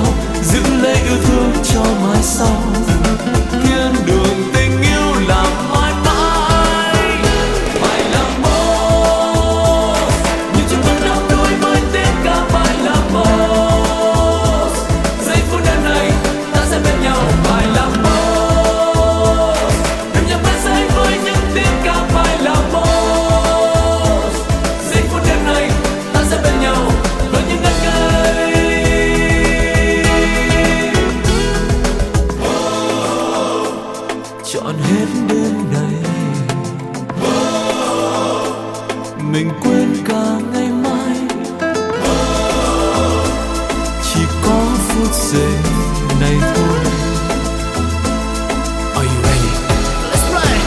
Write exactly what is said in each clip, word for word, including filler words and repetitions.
giữ lấy yêu thương cho mai sau. Thiên đường tình yêu là mãi mãi. Bài làm boss, những chiếc bóng đắm đuối với tiếng ca bài làm boss. Giây phút đêm này ta sẽ bên nhau. Bài làm boss, đêm nhạc bay say với những tiếng ca bài làm boss. Giây phút đêm này ta sẽ bên nhau với những ngân ngây. Chọn hết đêm này, mình quên cả ngày mai, chỉ có phút giây này thôi. Are you ready? Let's play.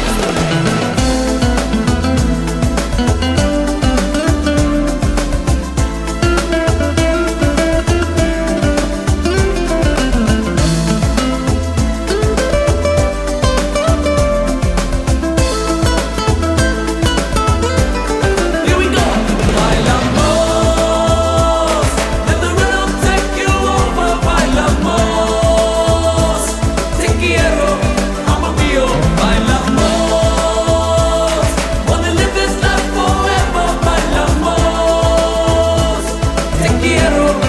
Here we go. Bài làm boss, let the rhythm take you over. Bài làm boss, te quiero, amo mío. Bài làm boss, wanna live this life forever. Bài làm boss, te quiero.